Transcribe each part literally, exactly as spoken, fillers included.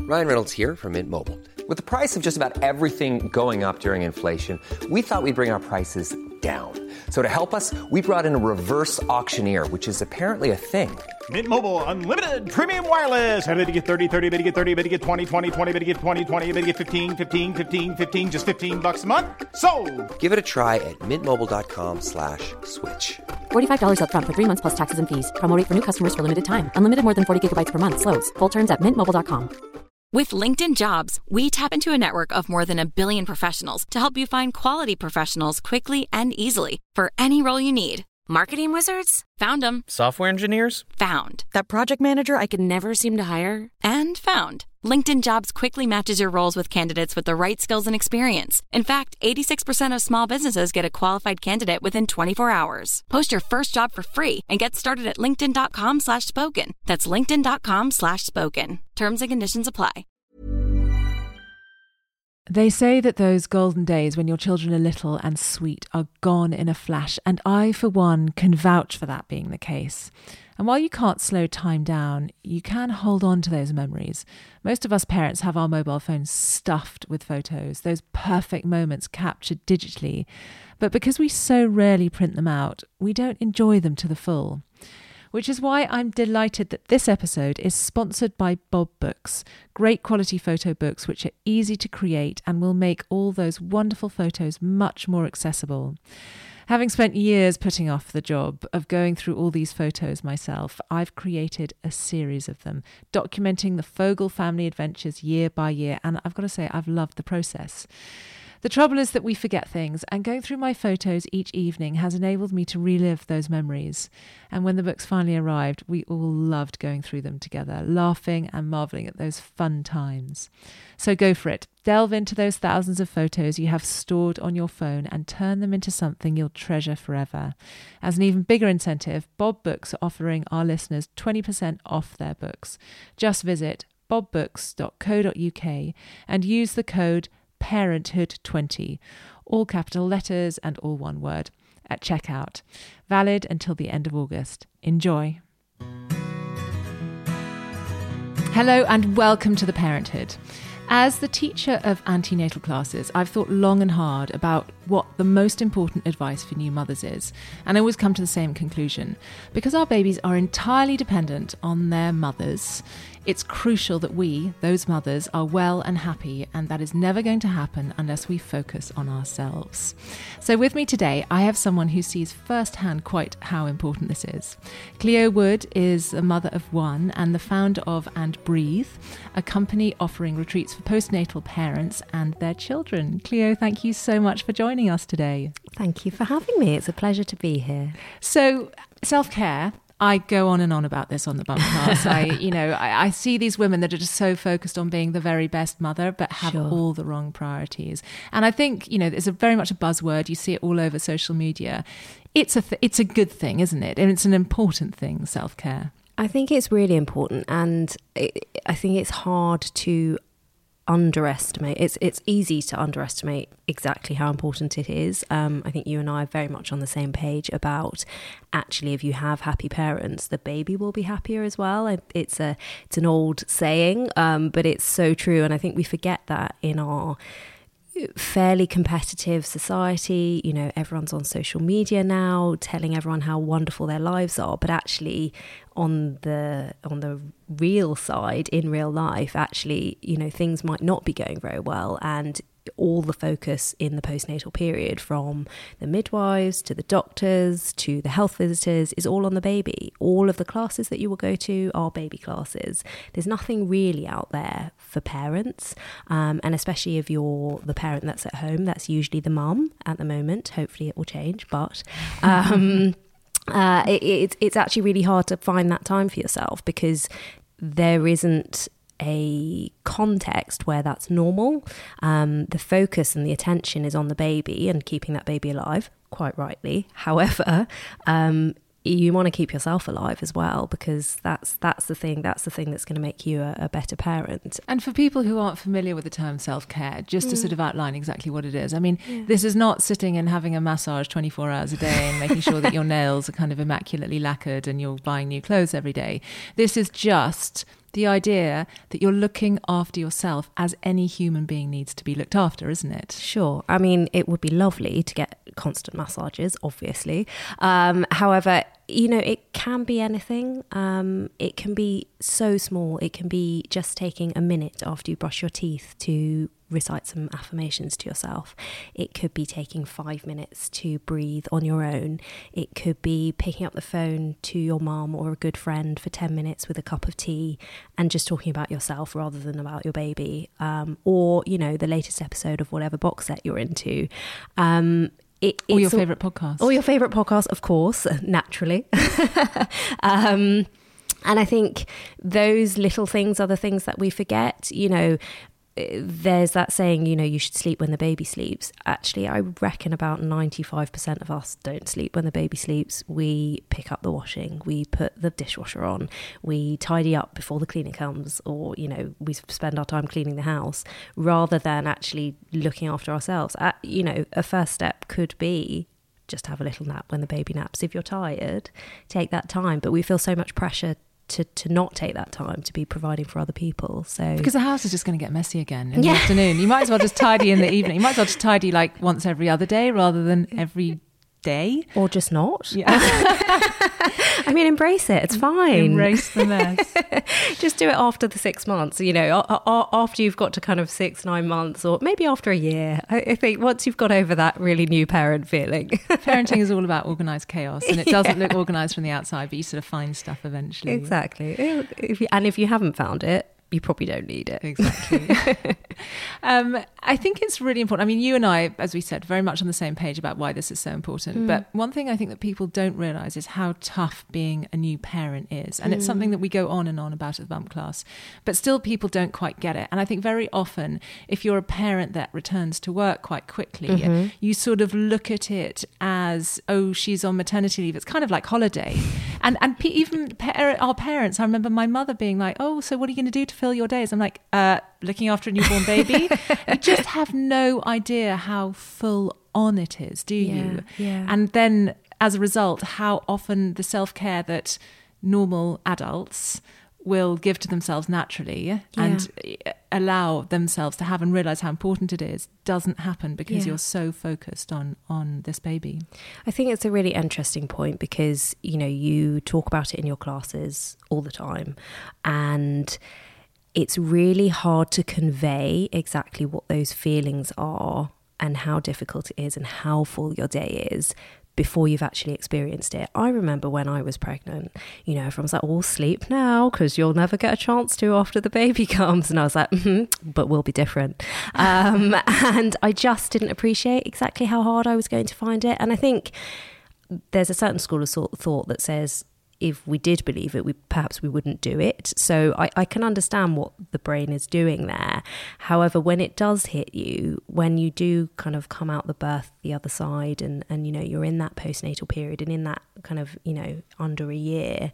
Ryan Reynolds here from Mint Mobile. With the price of just about everything going up during inflation, we thought we'd bring our prices down. So to help us, we brought in a reverse auctioneer, which is apparently a thing. Mint Mobile Unlimited Premium Wireless. How to get thirty, thirty, how to get thirty, how to get twenty, twenty, twenty, how to get twenty, twenty, how to get fifteen, fifteen, fifteen, fifteen, just fifteen bucks a month? Sold! Give it a try at mintmobile.com slash switch. forty-five dollars up front for three months plus taxes and fees. Promo rate for new customers for limited time. Unlimited more than forty gigabytes per month. Slows full terms at mint mobile dot com. With LinkedIn Jobs, we tap into a network of more than a billion professionals to help you find quality professionals quickly and easily for any role you need. Marketing wizards? Found them. Software engineers? Found. That project manager I could never seem to hire? And found. LinkedIn Jobs quickly matches your roles with candidates with the right skills and experience. In fact, eighty-six percent of small businesses get a qualified candidate within twenty-four hours. Post your first job for free and get started at linkedin.com slash spoken. That's linkedin.com slash spoken. Terms and conditions apply. They say that those golden days when your children are little and sweet are gone in a flash, and I, for one, can vouch for that being the case. And while you can't slow time down, you can hold on to those memories. Most of us parents have our mobile phones stuffed with photos, those perfect moments captured digitally. But because we so rarely print them out, we don't enjoy them to the full. Which is why I'm delighted that this episode is sponsored by Bob Books, great quality photo books which are easy to create and will make all those wonderful photos much more accessible. Having spent years putting off the job of going through all these photos myself, I've created a series of them, documenting the Fogel family adventures year by year, and I've got to say I've loved the process. The trouble is that we forget things, and going through my photos each evening has enabled me to relive those memories. And when the books finally arrived, we all loved going through them together, laughing and marvelling at those fun times. So go for it. Delve into those thousands of photos you have stored on your phone and turn them into something you'll treasure forever. As an even bigger incentive, Bob Books are offering our listeners twenty percent off their books. Just visit bob books dot co dot uk and use the code Parenthood twenty, all capital letters and all one word, at checkout. Valid until the end of August. Enjoy. Hello and welcome to The Parenthood. As the teacher of antenatal classes, I've thought long and hard about what the most important advice for new mothers is, and I always come to the same conclusion. Because our babies are entirely dependent on their mothers, it's crucial that we, those mothers, are well and happy, and that is never going to happen unless we focus on ourselves. So with me today, I have someone who sees firsthand quite how important this is. Cleo Wood is a mother of one and the founder of And Breathe, a company offering retreats for postnatal parents and their children. Cleo, thank you so much for joining us today. Thank you for having me. It's a pleasure to be here. So, self-care. I go on and on about this on the Bumpcast. I, you know, I, I see these women that are just so focused on being the very best mother, but have sure. all the wrong priorities. And I think, you know, it's a very much a buzzword. You see it all over social media. It's a th- it's a good thing, isn't it? And it's an important thing, self-care. I think it's really important, and it, I think it's hard to underestimate. It's it's easy to underestimate exactly how important it is. Um, I think you and I are very much on the same page about actually, if you have happy parents, the baby will be happier as well. It's a it's an old saying, um, but it's so true. And I think we forget that in our fairly competitive society. You know, everyone's on social media now telling everyone how wonderful their lives are, but actually on the on the real side, in real life, actually, you know, things might not be going very well, and all the focus in the postnatal period, from the midwives to the doctors to the health visitors, is all on the baby. All of the classes that you will go to are baby classes. There's nothing really out there for parents, um, and especially if you're the parent that's at home, that's usually the mum at the moment. Hopefully it will change, but um, uh, it, it, it's actually really hard to find that time for yourself, because there isn't a context where that's normal. Um, the focus and the attention is on the baby and keeping that baby alive, quite rightly. However, um, you want to keep yourself alive as well, because that's that's the thing that's the thing that's going to make you a, a better parent. And for people who aren't familiar with the term self-care, just mm. to sort of outline exactly what it is. I mean, yeah. this is not sitting and having a massage twenty-four hours a day and making sure that your nails are kind of immaculately lacquered and you're buying new clothes every day. This is just the idea that you're looking after yourself as any human being needs to be looked after, isn't it? Sure. I mean, it would be lovely to get constant massages, obviously. Um, however, you know, it can be anything. Um, it can be so small. It can be just taking a minute after you brush your teeth to recite some affirmations to yourself. It could be taking five minutes to breathe on your own. It could be picking up the phone to your mum or a good friend for ten minutes with a cup of tea and just talking about yourself rather than about your baby. Um, or, you know, the latest episode of whatever box set you're into. Um, It, or your favourite podcast. Or your favourite podcast, of course, naturally. um, and I think those little things are the things that we forget. You know, there's that saying, you know, you should sleep when the baby sleeps. Actually, I reckon about ninety-five percent of us don't sleep when the baby sleeps. We pick up the washing, we put the dishwasher on, we tidy up before the cleaner comes, or, you know, we spend our time cleaning the house rather than actually looking after ourselves. Uh, you know, a first step could be just have a little nap when the baby naps. If you're tired, take that time. But we feel so much pressure to to not take that time to be providing for other people. So because the house is just going to get messy again in yeah. the afternoon. You might as well just tidy in the evening. You might as well just tidy like once every other day rather than every day. Or just not. Yeah. I mean, embrace it. It's fine. Embrace the mess. Just do it after the six months, you know, after you've got to kind of six, nine months, or maybe after a year. I think once you've got over that really new parent feeling. Parenting is all about organised chaos, and it doesn't yeah. look organised from the outside, but you sort of find stuff eventually. Exactly. If you, and if you haven't found it, you probably don't need it. Exactly. um, I think it's really important. I mean, you and I, as we said, very much on the same page about why this is so important. Mm. But one thing I think that people don't realise is how tough being a new parent is. And mm. it's something that we go on and on about at the Bump Class. But still people don't quite get it. And I think very often, if you're a parent that returns to work quite quickly, mm-hmm. you sort of look at it as, oh, she's on maternity leave. It's kind of like holiday. And and pe- even pa- our parents, I remember my mother being like, oh, so what are you going to do to fill your days? I'm like, uh, looking after a newborn baby. You just have no idea how full on it is, do you? Yeah, yeah. And then as a result, how often the self-care that normal adults will give to themselves naturally yeah. and allow themselves to have and realise how important it is doesn't happen because yeah. you're so focused on on this baby. I think it's a really interesting point because, you know, you talk about it in your classes all the time, and it's really hard to convey exactly what those feelings are and how difficult it is and how full your day is before you've actually experienced it. I remember when I was pregnant, you know, everyone's like, oh, sleep now because you'll never get a chance to after the baby comes. And I was like, mm-hmm, but we'll be different. Um, and I just didn't appreciate exactly how hard I was going to find it. And I think there's a certain school of thought that says, if we did believe it, we perhaps we wouldn't do it. So I, I can understand what the brain is doing there. However, when it does hit you, when you do kind of come out the birth the other side and, and you know, you're in that postnatal period and in that kind of, you know, under a year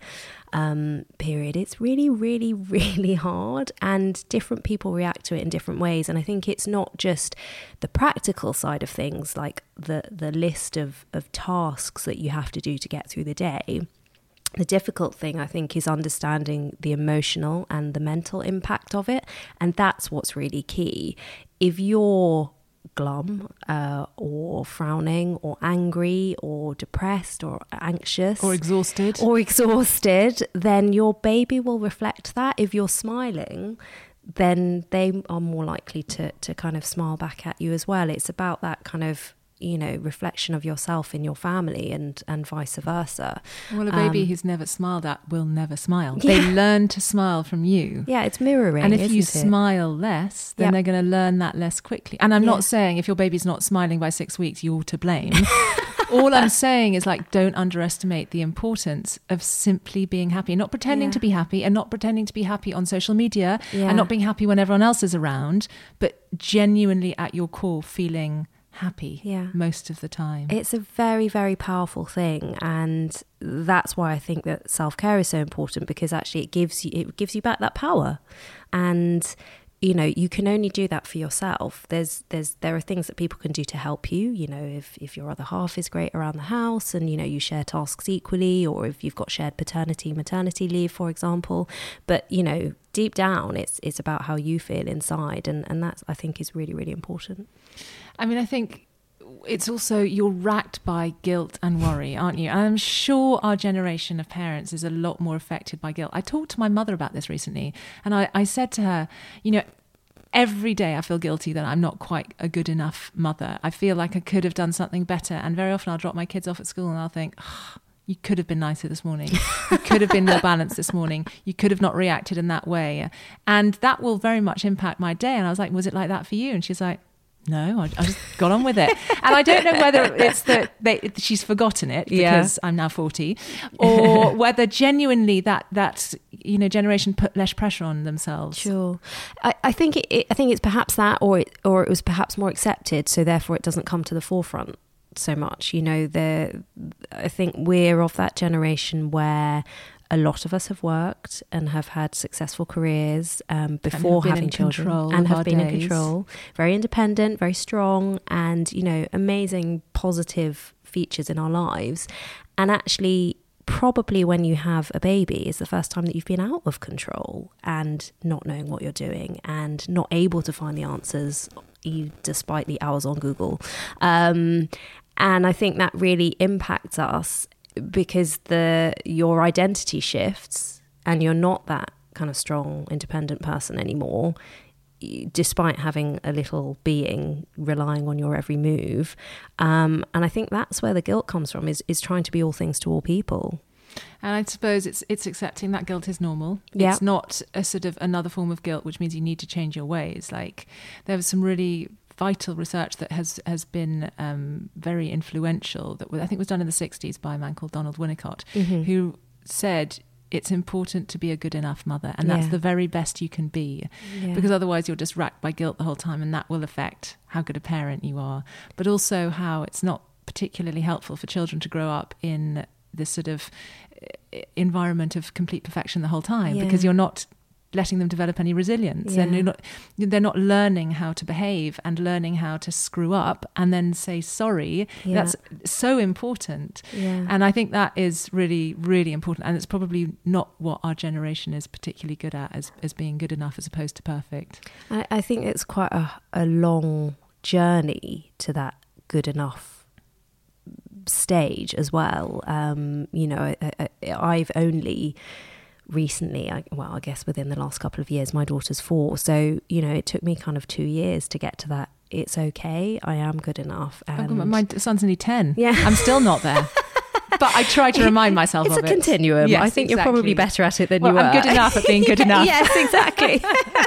um, period, it's really, really, really hard, and different people react to it in different ways. And I think it's not just the practical side of things, like the, the list of, of tasks that you have to do to get through the day. The difficult thing, I think, is understanding the emotional and the mental impact of it. And that's what's really key. If you're glum uh, or frowning or angry or depressed or anxious or exhausted or exhausted, then your baby will reflect that. If you're smiling, then they are more likely to, to kind of smile back at you as well. It's about that kind of, you know, reflection of yourself in your family and and vice versa. Well, a baby um, who's never smiled at will never smile. Yeah. They learn to smile from you. Yeah, it's mirroring. And if isn't you it? smile less, then yep. they're going to learn that less quickly. And I'm yeah. not saying if your baby's not smiling by six weeks, you're to blame. All I'm saying is, like, don't underestimate the importance of simply being happy, not pretending yeah. to be happy, and not pretending to be happy on social media, yeah. and not being happy when everyone else is around, but genuinely at your core feeling happy yeah. most of the time. It's a very, very powerful thing, and that's why I think that self-care is so important, because actually it gives you it gives you back that power. And you know, you can only do that for yourself. There's, there's, there are things that people can do to help you. You know, if, if your other half is great around the house and, you know, you share tasks equally, or if you've got shared paternity, maternity leave, for example. But, you know, deep down, it's, it's about how you feel inside. And, and that, I think, is really, really important. I mean, I think it's also, you're racked by guilt and worry, aren't you? And I'm sure our generation of parents is a lot more affected by guilt. I talked to my mother about this recently, and I, I said to her, you know, every day I feel guilty that I'm not quite a good enough mother. I feel like I could have done something better. And very often I'll drop my kids off at school and I'll think, oh, you could have been nicer this morning. You could have been more balanced this morning. You could have not reacted in that way. And that will very much impact my day. And I was like, was it like that for you? And she's like, no, I, I just got on with it. And I don't know whether it's that they, she's forgotten it because yeah. I'm now forty, or whether genuinely that, that you know, generation put less pressure on themselves. Sure. I, I think it, it, I think it's perhaps that, or it, or it was perhaps more accepted, so therefore it doesn't come to the forefront so much. You know, the I think we're of that generation where a lot of us have worked and have had successful careers um, before having children and have been in control, very independent, very strong, and, you know, amazing positive features in our lives. And actually, probably when you have a baby is the first time that you've been out of control and not knowing what you're doing and not able to find the answers despite the hours on Google. Um, and I think that really impacts us, because the your identity shifts and you're not that kind of strong, independent person anymore, despite having a little being relying on your every move. Um, and I think that's where the guilt comes from, is, is trying to be all things to all people. And I suppose it's it's accepting that guilt is normal. Yeah. It's not a sort of another form of guilt, which means you need to change your ways. Like, there was some really vital research that has has been um, very influential, that I think was done in the sixties by a man called Donald Winnicott, mm-hmm. who said it's important to be a good enough mother, and that's yeah. the very best you can be, yeah. because otherwise you're just racked by guilt the whole time, and that will affect how good a parent you are, but also how it's not particularly helpful for children to grow up in this sort of environment of complete perfection the whole time, yeah. because you're not letting them develop any resilience, yeah. and you're not, they're not learning how to behave and learning how to screw up and then say sorry. Yeah. That's so important. Yeah. And I think that is really, really important. And it's probably not what our generation is particularly good at, as, as being good enough as opposed to perfect. I, I think it's quite a, a long journey to that good enough stage as well. Um, you know, I, I, I've only... recently, I, well, I guess within the last couple of years, my daughter's four. So, you know, it took me kind of two years to get to that. It's okay. I am good enough. And oh, my son's only ten. Yeah. I'm still not there. But I try to remind myself it's of it. It's a continuum. Yes, I think exactly. You're probably better at it than well, you were. I'm good enough at being good enough. Yes, exactly.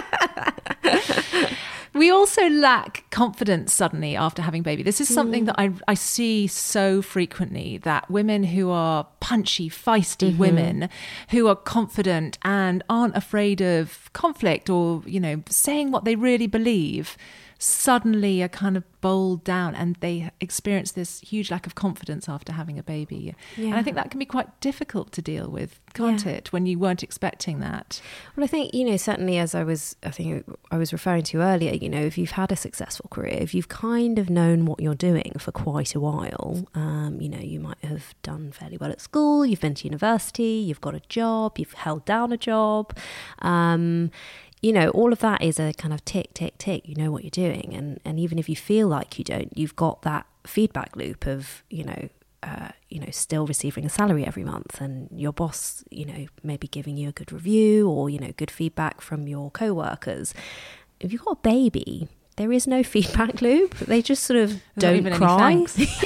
We also lack confidence suddenly after having a baby. This is something mm. that I, I see so frequently, that women who are punchy, feisty mm-hmm. women who are confident and aren't afraid of conflict or, you know, saying what they really believe, suddenly are kind of bowled down, and they experience this huge lack of confidence after having a baby. Yeah. And I think that can be quite difficult to deal with, can't yeah. it, when you weren't expecting that? Well, I think, you know, certainly as I was, I think I was referring to earlier, you know, if you've had a successful career, if you've kind of known what you're doing for quite a while, um, you know, you might have done fairly well at school, you've been to university, you've got a job, you've held down a job, um, you know, all of that is a kind of tick, tick, tick. You know what you're doing. And, and even if you feel like you don't, you've got that feedback loop of, you know, uh, you know, still receiving a salary every month, and your boss, you know, maybe giving you a good review or, you know, good feedback from your co-workers. If you've got a baby, there is no feedback loop. They just sort of There's don't cry.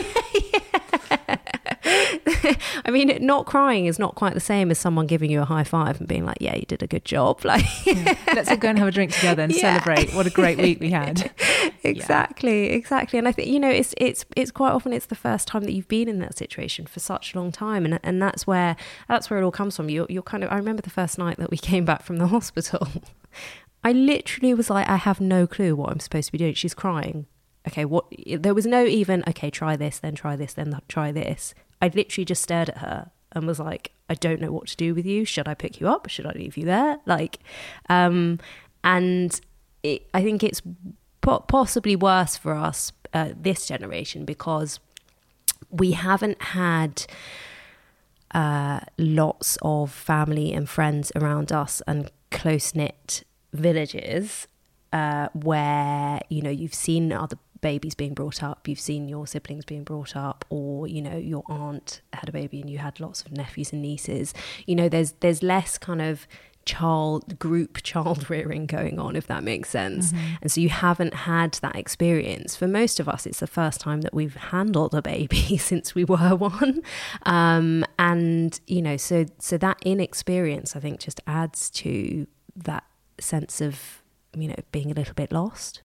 I mean, not crying is not quite the same as someone giving you a high five and being like, yeah, you did a good job. Like, yeah. Let's all go and have a drink together and yeah. celebrate what a great week we had. Exactly, yeah. exactly. And I think, you know, it's it's it's quite often it's the first time that you've been in that situation for such a long time. And and that's where that's where it all comes from. You're, you're kind of, I remember the first night that we came back from the hospital. I literally was like, I have no clue what I'm supposed to be doing. She's crying. Okay, what? There was no even, okay, try this, then try this, then try this. I literally just stared at her and was like, I don't know what to do with you. Should I pick you up? Should I leave you there? Like, um, and it, I think it's po- possibly worse for us, uh, this generation, because we haven't had uh, lots of family and friends around us and close-knit villages uh, where, you know, you've seen other babies being brought up, you've seen your siblings being brought up, or, you know, your aunt had a baby and you had lots of nephews and nieces. You know, there's there's less kind of child group child rearing going on, if that makes sense. Mm-hmm. And so you haven't had that experience. For most of us, it's the first time that we've handled a baby since we were one. Um, and, you know, so so that inexperience, I think, just adds to that sense of, you know, being a little bit lost.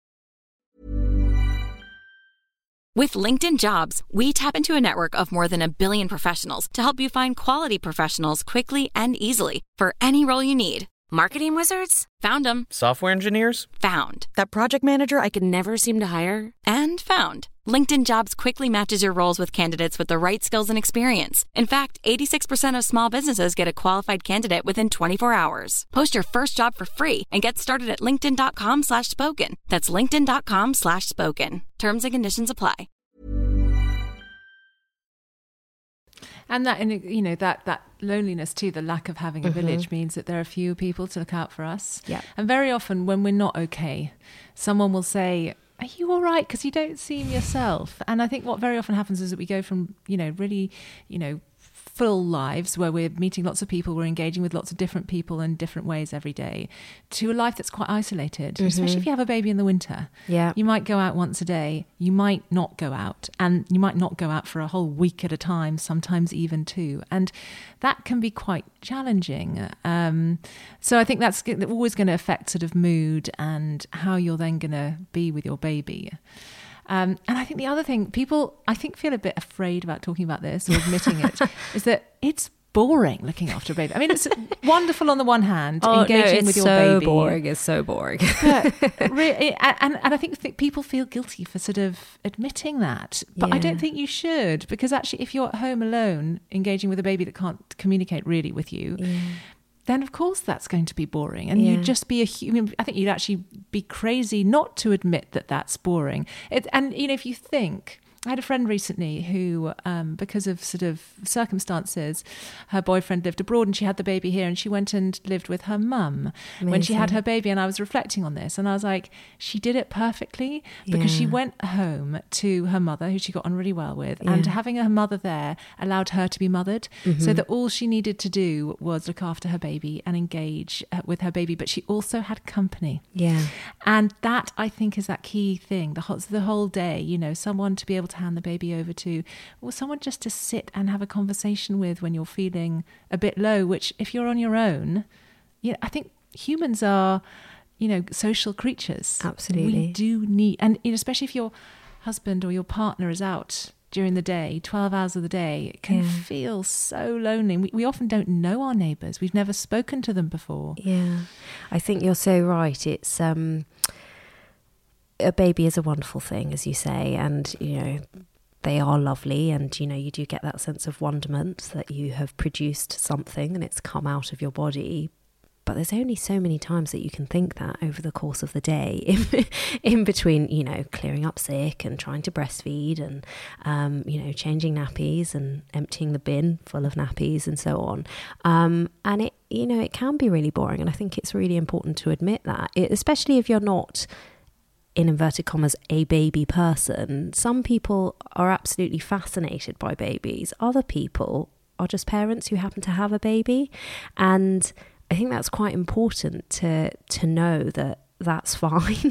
With LinkedIn Jobs, we tap into a network of more than a billion professionals to help you find quality professionals quickly and easily for any role you need. Marketing wizards? Found them. Software engineers? Found. That project manager I could never seem to hire? And found. LinkedIn Jobs quickly matches your roles with candidates with the right skills and experience. In fact, eighty-six percent of small businesses get a qualified candidate within twenty-four hours. Post your first job for free and get started at linkedin.com slash spoken. That's linkedin.com slash spoken. Terms and conditions apply. And that, you know, that that loneliness too, the lack of having a mm-hmm. village, means that there are fewer people to look out for us. Yeah. And very often when we're not okay, someone will say, are you all right? Because you don't seem yourself. And I think what very often happens is that we go from, you know, really, you know, full lives where we're meeting lots of people, we're engaging with lots of different people in different ways every day, to a life that's quite isolated, mm-hmm. especially if you have a baby in the winter. Yeah. You might go out once a day, you might not go out, and you might not go out for a whole week at a time, sometimes even two. And that can be quite challenging. Um, so I think that's always going to affect sort of mood and how you're then going to be with your baby. Um, and I think the other thing, people, I think, feel a bit afraid about talking about this or admitting it, is that it's boring looking after a baby. I mean, it's wonderful on the one hand, oh, engaging no, it's with your so baby. boring. It's so boring. But really, and, and I think th- people feel guilty for sort of admitting that. But yeah. I don't think you should, because actually if you're at home alone, engaging with a baby that can't communicate really with you, yeah. then of course that's going to be boring. And yeah. you'd just be a human. I think you'd actually be crazy not to admit that that's boring. It, and, you know, if you think, I had a friend recently who, um, because of sort of circumstances, her boyfriend lived abroad and she had the baby here, and she went and lived with her mum Amazing. when she had her baby. And I was reflecting on this and I was like, she did it perfectly, because yeah. she went home to her mother, who she got on really well with, yeah. and having her mother there allowed her to be mothered, mm-hmm. so that all she needed to do was look after her baby and engage with her baby. But she also had company. Yeah. And that, I think, is that key thing, the whole, the whole day, you know, someone to be able to hand the baby over to, or someone just to sit and have a conversation with when you're feeling a bit low, which if you're on your own, you know, I think humans are, you know, social creatures. Absolutely. We do need, and you know, especially if your husband or your partner is out during the day, twelve hours of the day, it can yeah. feel so lonely. We, we often don't know our neighbours. We've never spoken to them before. Yeah, I think you're so right. It's, um, a baby is a wonderful thing, as you say, and, you know, they are lovely, and, you know, you do get that sense of wonderment that you have produced something and it's come out of your body. But there's only so many times that you can think that over the course of the day, in, in between, you know, clearing up sick and trying to breastfeed and, um, you know, changing nappies and emptying the bin full of nappies and so on. Um, and it, you know, it can be really boring. And I think it's really important to admit that, it, especially if you're not, in inverted commas, a baby person. Some people are absolutely fascinated by babies. Other people are just parents who happen to have a baby. And I think that's quite important to to know that that's fine.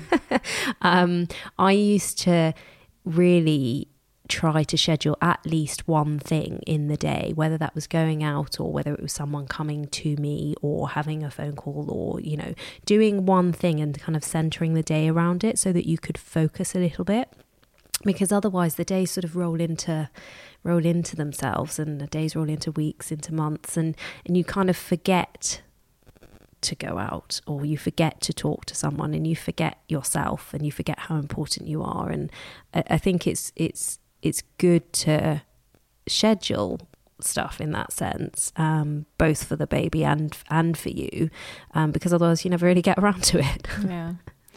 um, I used to really try to schedule at least one thing in the day, whether that was going out or whether it was someone coming to me or having a phone call, or, you know, doing one thing and kind of centering the day around it so that you could focus a little bit. Because otherwise the days sort of roll into roll into themselves, and the days roll into weeks, into months, and, and you kind of forget to go out, or you forget to talk to someone, and you forget yourself, and you forget how important you are. And I, I think it's it's it's good to schedule stuff in that sense, um, both for the baby and and for you, um, because otherwise you never really get around to it. Yeah.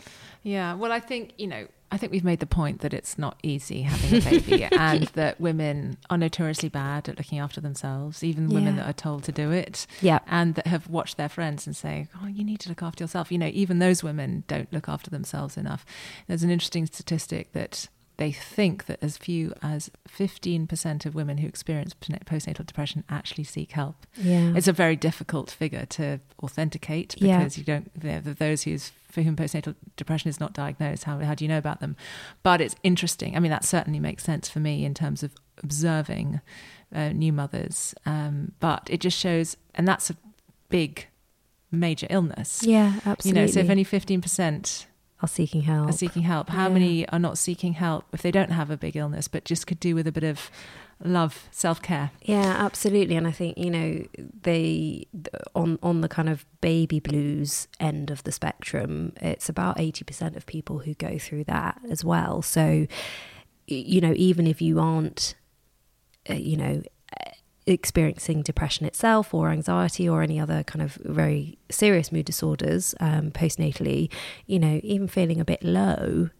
Yeah. Well, I think, you know, I think we've made the point that it's not easy having a baby and that women are notoriously bad at looking after themselves, even women Yeah. that are told to do it. Yeah. And that have watched their friends and say, oh, you need to look after yourself. You know, even those women don't look after themselves enough. There's an interesting statistic that they think that as few as fifteen percent of women who experience postnatal depression actually seek help. Yeah. It's a very difficult figure to authenticate because Yeah. you don't, you know, those who's, for whom postnatal depression is not diagnosed, how, how do you know about them? But it's interesting. I mean, that certainly makes sense for me in terms of observing uh, new mothers. Um, but it just shows, and that's a big, major illness. Yeah, absolutely. You know, so if only fifteen percent are seeking help. are seeking help, how Yeah. many are not seeking help if they don't have a big illness, but just could do with a bit of love, self-care? Yeah, absolutely. And I think, you know, they on on the kind of baby blues end of the spectrum, it's about eighty percent of people who go through that as well. So, you know, even if you aren't, uh, you know, experiencing depression itself or anxiety or any other kind of very serious mood disorders um, postnatally, you know, even feeling a bit low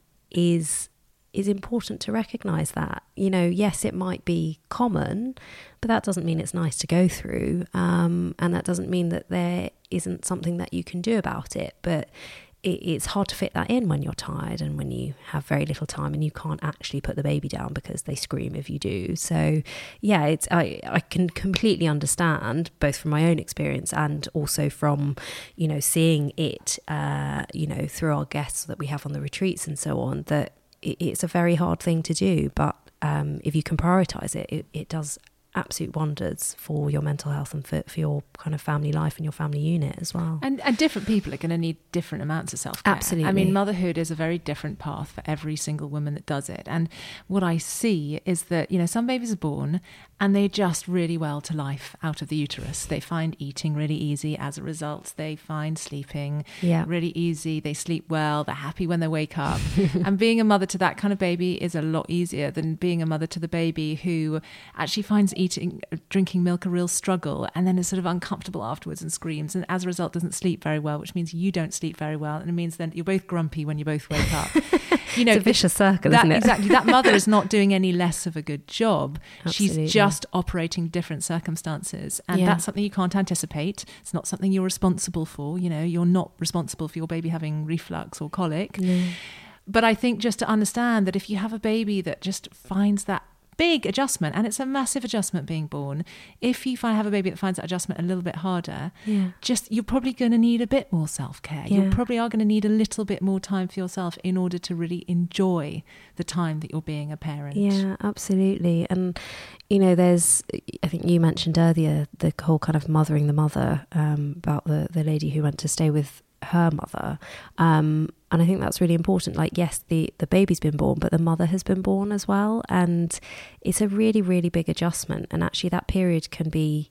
is is important to recognise that. You know, yes, it might be common, but that doesn't mean it's nice to go through, um, and that doesn't mean that there isn't something that you can do about it. But it, it's hard to fit that in when you're tired and when you have very little time and you can't actually put the baby down because they scream if you do. So yeah, it's I, I can completely understand, both from my own experience and also from, you know, seeing it, uh, you know, through our guests that we have on the retreats and so on, that it, it's a very hard thing to do. But um, if you can prioritise it, it, it does absolute wonders for your mental health and for, for your kind of family life and your family unit as well. And, and different people are going to need different amounts of self-care. Absolutely. I mean, motherhood is a very different path for every single woman that does it. And what I see is that, you know, some babies are born and they adjust really well to life out of the uterus. They find eating really easy. As a result, they find sleeping Yeah. really easy. They sleep well. They're happy when they wake up. And being a mother to that kind of baby is a lot easier than being a mother to the baby who actually finds eating, drinking milk a real struggle and then is sort of uncomfortable afterwards and screams. And as a result, doesn't sleep very well, which means you don't sleep very well. And it means then you're both grumpy when you both wake up. You know, It's a vicious circle, that, isn't it? Exactly. That mother is not doing any less of a good job. Absolutely. She's just operating different circumstances. And Yeah. that's something you can't anticipate. It's not something you're responsible for. You know, you're not responsible for your baby having reflux or colic. No. But I think just to understand that if you have a baby that just finds that big adjustment, and it's a massive adjustment being born, if you find, have a baby that finds that adjustment a little bit harder, Yeah. just you're probably going to need a bit more self-care. Yeah. You probably are going to need a little bit more time for yourself in order to really enjoy the time that you're being a parent. Yeah, absolutely. And, you know, there's, I think you mentioned earlier, the whole kind of mothering the mother, um, about the, the lady who went to stay with her mother. Um, and I think that's really important. Like, yes, the, the baby's been born, but the mother has been born as well. And it's a really, really big adjustment. And actually that period can be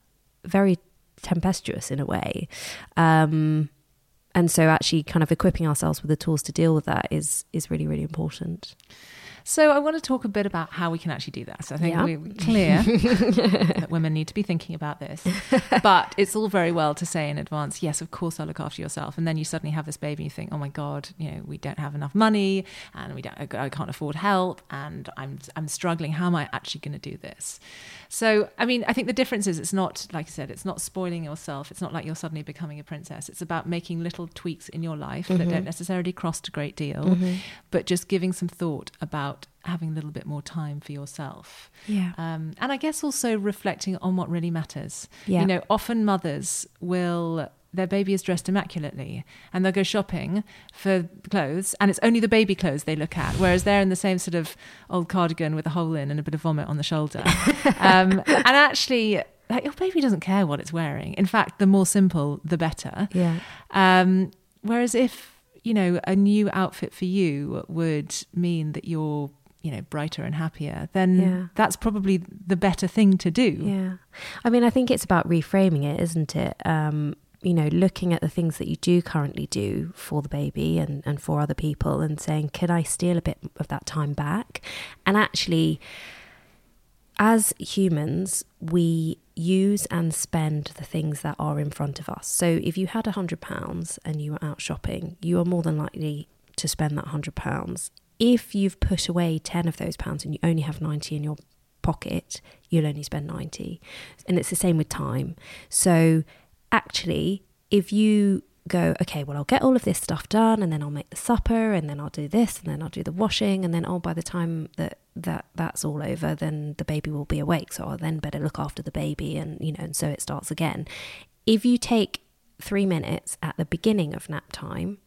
very tempestuous in a way. Um, and so actually kind of equipping ourselves with the tools to deal with that is, is really, really important. So I want to talk a bit about how we can actually do that. So I think Yeah. we're clear that women need to be thinking about this. But it's all very well to say in advance, yes, of course I'll look after yourself. And then you suddenly have this baby and you think, oh my God, you know, we don't have enough money and we don't, I can't afford help and I'm I'm struggling. How am I actually going to do this? So, I mean, I think the difference is it's not, like I said, it's not spoiling yourself. It's not like you're suddenly becoming a princess. It's about making little tweaks in your life Mm-hmm. that don't necessarily cost a great deal, Mm-hmm. but just giving some thought about having a little bit more time for yourself. Yeah. Um, and I guess also reflecting on what really matters. Yeah. You know, often mothers will, their baby is dressed immaculately and they'll go shopping for clothes and it's only the baby clothes they look at, whereas they're in the same sort of old cardigan with a hole in and a bit of vomit on the shoulder. um, and actually, like, your baby doesn't care what it's wearing. In fact, the more simple, the better. Yeah. Um, whereas if, you know, a new outfit for you would mean that you're, you know, brighter and happier, then Yeah. that's probably the better thing to do. Yeah. I mean, I think it's about reframing it, isn't it? Um, you know, looking at the things that you do currently do for the baby and, and for other people and saying, can I steal a bit of that time back? And actually, as humans, we use and spend the things that are in front of us. So if you had a hundred pounds and you were out shopping, you are more than likely to spend that hundred pounds. If you've put away ten of those pounds and you only have ninety in your pocket, you'll only spend ninety. And it's the same with time. So actually, if you go, okay, well, I'll get all of this stuff done, and then I'll make the supper, and then I'll do this, and then I'll do the washing, and then, oh, by the time that, that that's all over, then the baby will be awake, so I'll then better look after the baby, and, you know, and so it starts again. If you take three minutes at the beginning of nap time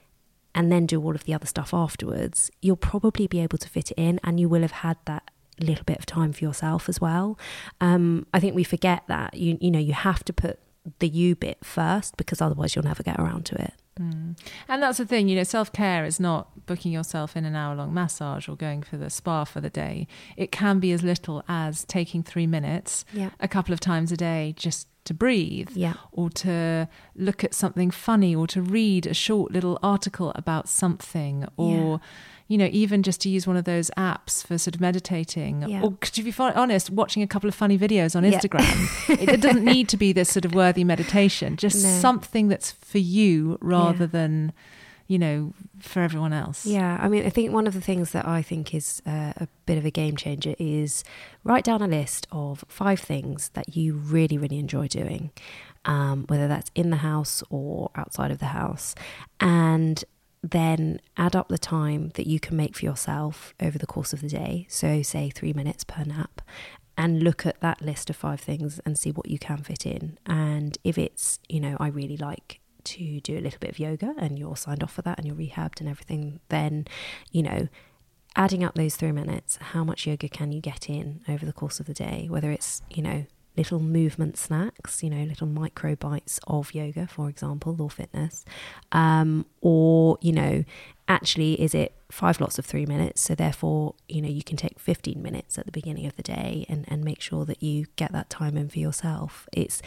and then do all of the other stuff afterwards, you'll probably be able to fit it in, and you will have had that little bit of time for yourself as well. Um, I think we forget that, you you know, you have to put the you bit first, because otherwise you'll never get around to it. Mm. And that's the thing, you know, self-care is not booking yourself in an hour-long massage or going for the spa for the day. It can be as little as taking three minutes yeah. a couple of times a day just to breathe, yeah. or to look at something funny, or to read a short little article about something, or yeah. you know, even just to use one of those apps for sort of meditating, yeah. or to be honest, watching a couple of funny videos on Instagram. Yeah. it, it doesn't need to be this sort of worthy meditation, just no. something that's for you rather yeah. than, you know, for everyone else. Yeah, I mean, I think one of the things that I think is uh, a bit of a game changer is write down a list of five things that you really, really enjoy doing, um, whether that's in the house or outside of the house, and then add up the time that you can make for yourself over the course of the day. So say three minutes per nap, and look at that list of five things and see what you can fit in. And if it's, you know, I really like to do a little bit of yoga, and you're signed off for that and you're rehabbed and everything, then, you know, adding up those three minutes, how much yoga can you get in over the course of the day? Whether it's, you know, little movement snacks, you know, little micro bites of yoga, for example, or fitness, um, or, you know, actually, is it five lots of three minutes? So therefore, you know, you can take fifteen minutes at the beginning of the day and, and make sure that you get that time in for yourself. It's,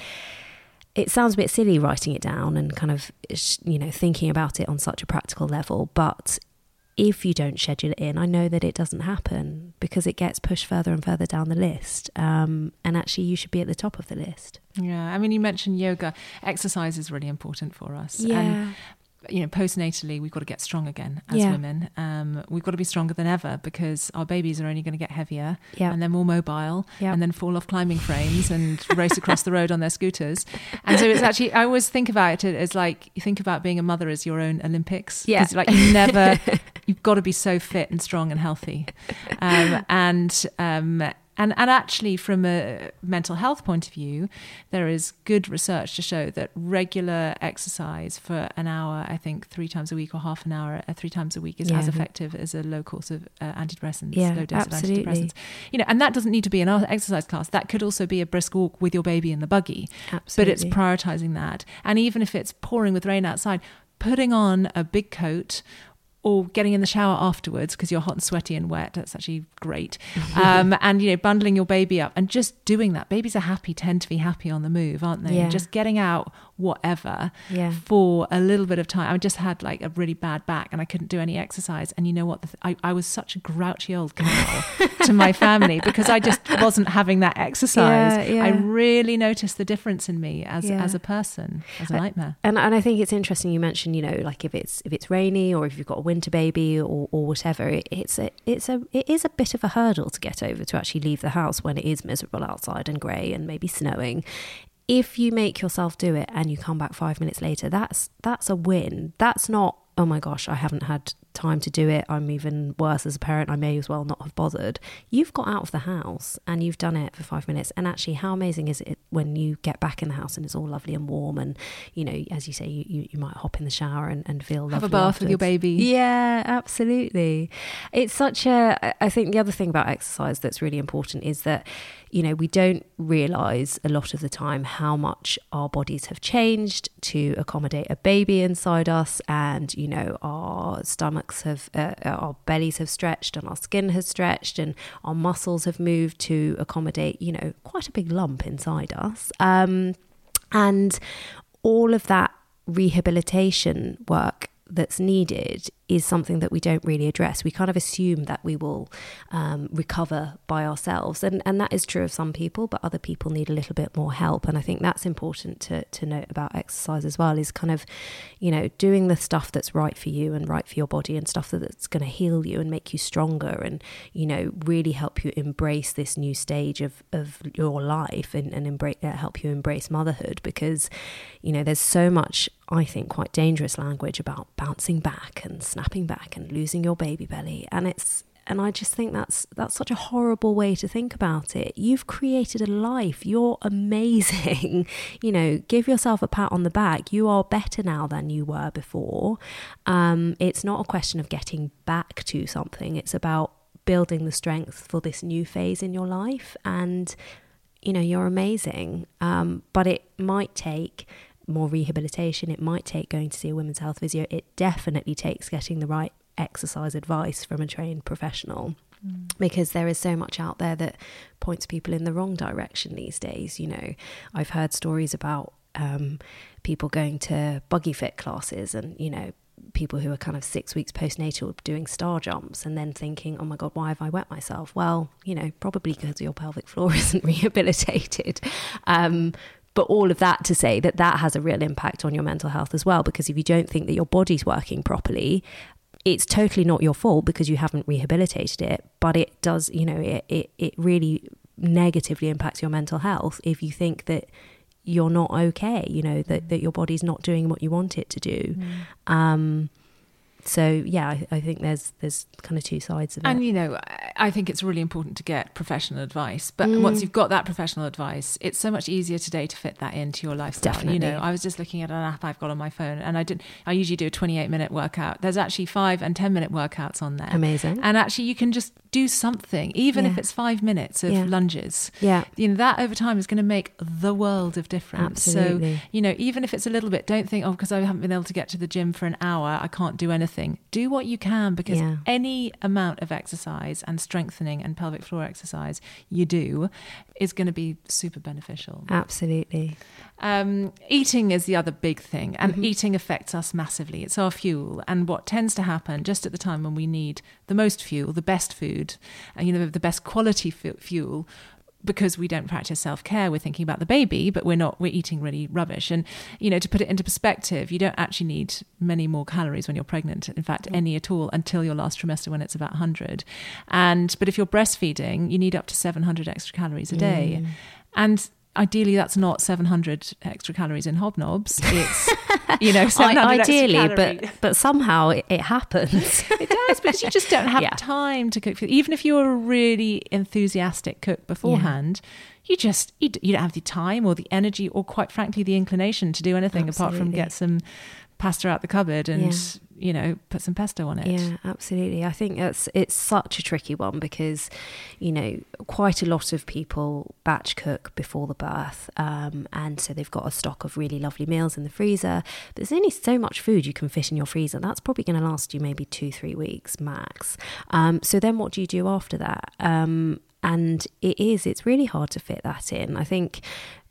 it sounds a bit silly writing it down and kind of, you know, thinking about it on such a practical level, but if you don't schedule it in, I know that it doesn't happen because it gets pushed further and further down the list. Um, and actually, you should be at the top of the list. Yeah, I mean, you mentioned yoga. Exercise is really important for us. Yeah. And, you know, postnatally, we've got to get strong again as yeah. women. Um, we've got to be stronger than ever, because our babies are only going to get heavier, yeah. and they're more mobile, yeah. and then fall off climbing frames and race across the road on their scooters. And so it's actually, I always think about it as like, you think about being a mother as your own Olympics. Yeah. Because like you never, you've got to be so fit and strong and healthy. Um, and, um, And and actually, from a mental health point of view, there is good research to show that regular exercise for an hour, I think three times a week or half an hour, uh, three times a week, is yeah. as effective as a low course of uh, antidepressants, yeah, low dose absolutely. of antidepressants. You know, and that doesn't need to be an exercise class. That could also be a brisk walk with your baby in the buggy. Absolutely. But it's prioritizing that. And even if it's pouring with rain outside, putting on a big coat, or getting in the shower afterwards because you're hot and sweaty and wet. That's actually great. Um, and, you know, bundling your baby up and just doing that. Babies are happy, tend to be happy on the move, aren't they? Yeah. Just getting out whatever yeah. for a little bit of time. I just had like a really bad back and I couldn't do any exercise. And you know what? The th- I, I was such a grouchy old cow to my family because I just wasn't having that exercise. Yeah, yeah. I really noticed the difference in me as yeah. as a person, as a nightmare. And and I think it's interesting you mentioned, you know, like if it's if it's rainy or if you've got a winter baby or, or whatever, it, it's a it's a it is a bit of a hurdle to get over to actually leave the house when it is miserable outside and grey and maybe snowing. If you make yourself do it and you come back five minutes later, that's that's a win. That's not, oh my gosh, I haven't had time to do it. I'm even worse as a parent. I may as well not have bothered. You've got out of the house and you've done it for five minutes. And actually, how amazing is it when you get back in the house and it's all lovely and warm and, you know, as you say, you, you, you might hop in the shower and, and feel lovely. Have a bath afterwards. with your baby. Yeah, absolutely. It's such a, I think the other thing about exercise that's really important is that, you know, we don't realise a lot of the time how much our bodies have changed to accommodate a baby inside us, and, you know, our stomachs have, uh, our bellies have stretched and our skin has stretched and our muscles have moved to accommodate, you know, quite a big lump inside us. Um, and all of that rehabilitation work that's needed is something that we don't really address. We kind of assume that we will um, recover by ourselves. And, and that is true of some people, but other people need a little bit more help. And I think that's important to, to note about exercise as well, is kind of, you know, doing the stuff that's right for you and right for your body, and stuff that's going to heal you and make you stronger, and, you know, really help you embrace this new stage of, of your life, and, and embrace, uh, help you embrace motherhood. Because, you know, there's so much, I think, quite dangerous language about bouncing back and snapping back and losing your baby belly. And it's, and I just think that's, that's such a horrible way to think about it. You've created a life. You're amazing. You know, give yourself a pat on the back. You are better now than you were before. Um, it's not a question of getting back to something. It's about building the strength for this new phase in your life. And, you know, you're amazing. Um, but it might take more rehabilitation. It might take going to see a women's health physio. It definitely takes getting the right exercise advice from a trained professional, mm. because there is so much out there that points people in the wrong direction these days. You know, I've heard stories about um, people going to buggy fit classes, and, you know, people who are kind of six weeks postnatal doing star jumps, and then thinking, oh my God, why have I wet myself? Well, you know, probably because your pelvic floor isn't rehabilitated. Um, But all of that to say that that has a real impact on your mental health as well, because if you don't think that your body's working properly, it's totally not your fault because you haven't rehabilitated it. But it does, you know, it, it, it really negatively impacts your mental health if you think that you're not okay, you know, that, that your body's not doing what you want it to do. Mm. Um, so, yeah, I, I think there's there's kind of two sides of it. And, you know, I think it's really important to get professional advice. But mm. once you've got that professional advice, it's so much easier today to fit that into your lifestyle. Definitely. You know, I was just looking at an app I've got on my phone, and I did. I usually do a twenty-eight minute workout. There's actually five and ten minute workouts on there. Amazing. And actually, you can just do something, even yeah. if it's five minutes of yeah. lunges. Yeah. You know, that over time is going to make the world of difference. Absolutely. So, you know, even if it's a little bit, don't think, oh, because I haven't been able to get to the gym for an hour, I can't do anything. Do what you can, because yeah. any amount of exercise and strengthening and pelvic floor exercise you do is going to be super beneficial. Absolutely. Um, eating is the other big thing, and Mm-hmm. eating affects us massively. It's our fuel, and what tends to happen just at the time when we need the most fuel, the best food, and, you know, the best quality fu- fuel, because we don't practice self-care, we're thinking about the baby, but we're not, we're eating really rubbish. And, you know, to put it into perspective, you don't actually need many more calories when you're pregnant. In fact, mm. any at all until your last trimester, when it's about one hundred. And, but if you're breastfeeding, you need up to seven hundred extra calories a day. Mm. And ideally, that's not seven hundred extra calories in Hobnobs. It's, you know, seven hundred ideally, extra calories. but but somehow it, it happens. It does, because you just don't have yeah. time to cook food. Even if you're a really enthusiastic cook beforehand, yeah. you just you, you don't have the time or the energy, or quite frankly the inclination to do anything Absolutely. apart from get some pasta out the cupboard and yeah. you know, put some pesto on it. Yeah, absolutely. I think that's it's such a tricky one, because, you know, quite a lot of people batch cook before the birth, um, and so they've got a stock of really lovely meals in the freezer. But there's only so much food you can fit in your freezer. That's probably going to last you maybe two, three weeks max. Um, so then what do you do after that? Um, and it is, it's really hard to fit that in. I think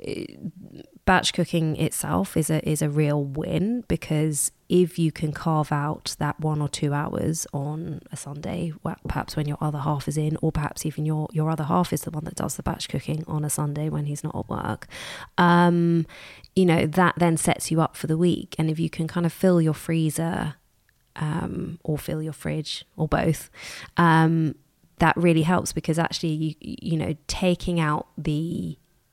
batch cooking itself is a is a real win, because if you can carve out that one or two hours on a Sunday, well, perhaps when your other half is in, or perhaps even your, your other half is the one that does the batch cooking on a Sunday when he's not at work, um, you know, that then sets you up for the week. And if you can kind of fill your freezer um, or fill your fridge or both, um, that really helps, because actually, you, you know, taking out the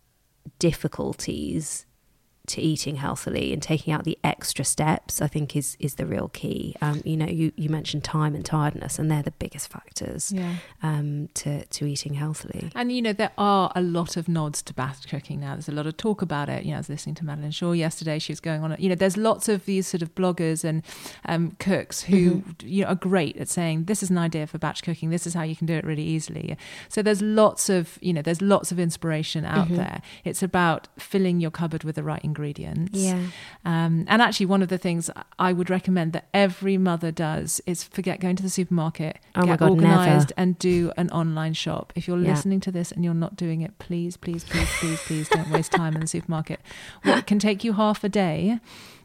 difficulties to eating healthily and taking out the extra steps, I think is is the real key. Um, you know, you, you mentioned time and tiredness, and they're the biggest factors yeah. um, to, to eating healthily. And, you know, there are a lot of nods to batch cooking now. There's a lot of talk about it. You know, I was listening to Madeline Shaw yesterday. She was going on, you know, there's lots of these sort of bloggers and um, cooks who, mm-hmm. you know, are great at saying, this is an idea for batch cooking. This is how you can do it really easily. So there's lots of, you know, there's lots of inspiration out mm-hmm. there. It's about filling your cupboard with the right ingredients. Yeah. Um, and actually, one of the things I would recommend that every mother does is forget going to the supermarket, oh get my God, organised, never. and do an online shop. If you're yeah. listening to this and you're not doing it, please, please, please, please, please don't waste time in the supermarket. What can take you half a day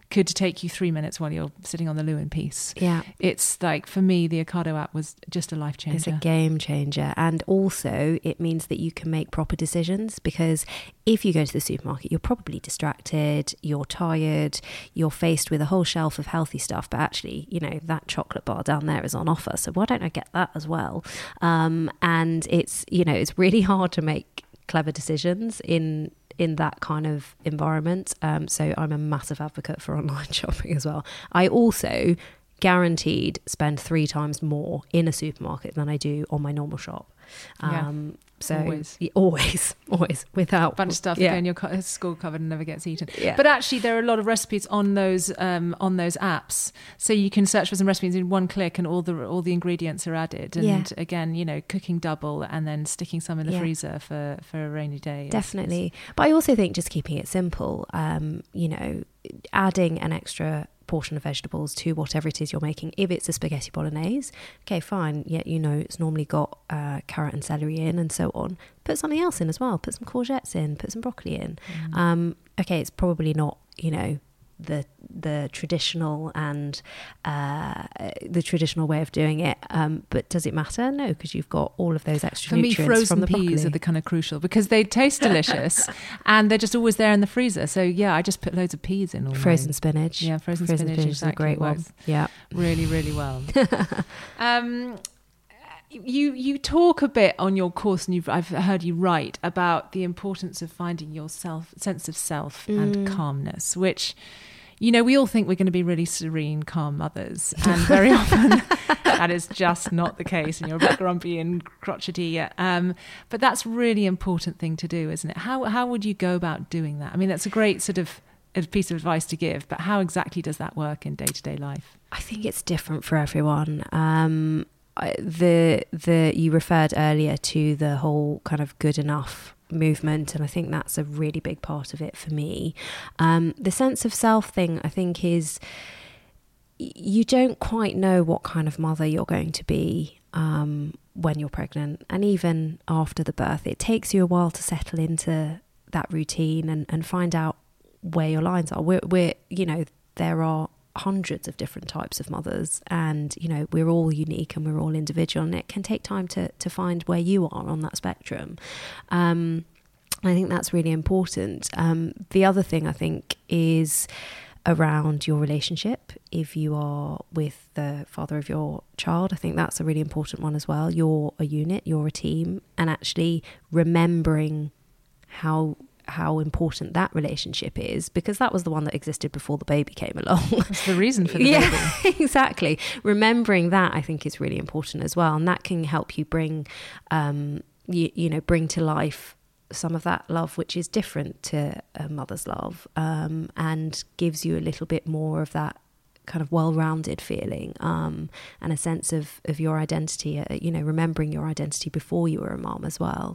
could take you three minutes while you're sitting on the loo in peace. Yeah. It's like, for me, the Ocado app was just a life changer. It's a game changer. And also it means that you can make proper decisions, because if you go to the supermarket, you're probably distracted, you're tired, you're faced with a whole shelf of healthy stuff, but actually, you know, that chocolate bar down there is on offer. So why don't I get that as well? Um, and it's, you know, it's really hard to make clever decisions in in that kind of environment. Um, so I'm a massive advocate for online shopping as well. I also guaranteed spend three times more in a supermarket than I do on my normal shop. Um, yeah. So always, always, always, without a bunch of stuff yeah. in your school cupboard and never gets eaten. Yeah. But actually, there are a lot of recipes on those um, on those apps, so you can search for some recipes in one click, and all the all the ingredients are added. And yeah. again, you know, cooking double and then sticking some in the yeah. freezer for for a rainy day. Definitely, is, is... but I also think just keeping it simple. Um, you know, adding an extra portion of vegetables to whatever it is you're making. If it's a spaghetti bolognese, okay, fine. Yeah, you know, it's normally got uh, carrot and celery in and so on. Put something else in as well. Put some courgettes in, put some broccoli in. Mm. Um, okay, it's probably not, you know, the the traditional and uh, the traditional way of doing it. Um, but does it matter? No, because you've got all of those extra For nutrients me, frozen from the peas broccoli. are the kind of crucial, because they taste delicious and they're just always there in the freezer. So yeah, I just put loads of peas in. All frozen mine. spinach. Yeah, frozen, frozen spinach, spinach exactly, is a great one. Yeah, really, really well. um, You you talk a bit on your course, and you've, I've heard you write about the importance of finding your self, sense of self mm. and calmness, which, you know, we all think we're going to be really serene, calm mothers, and very often that is just not the case, and you're a bit grumpy and crotchety. Um, but that's a really important thing to do, isn't it? How how would you go about doing that? I mean, that's a great sort of a piece of advice to give, but how exactly does that work in day-to-day life? I think it's different for everyone. Um, the the you referred earlier to the whole kind of good enough movement, and I think that's a really big part of it for me. Um, the sense of self thing, I think, is you don't quite know what kind of mother you're going to be um, when you're pregnant, and even after the birth. It takes you a while to settle into that routine and, and find out where your lines are. We're, we're, you know, there are hundreds of different types of mothers, and you know, we're all unique and we're all individual, and it can take time to to find where you are on that spectrum. um I think that's really important. Um the other thing I think is around your relationship. If you are with the father of your child, I think that's a really important one as well. You're a unit, you're a team, and actually remembering how how important that relationship is, because that was the one that existed before the baby came along. That's the reason for the yeah, baby. Exactly. Remembering that, I think, is really important as well, and that can help you bring, um, you, you know, bring to life some of that love which is different to a mother's love, um, and gives you a little bit more of that kind of well-rounded feeling, um, and a sense of of your identity. Uh, you know, remembering your identity before you were a mom as well.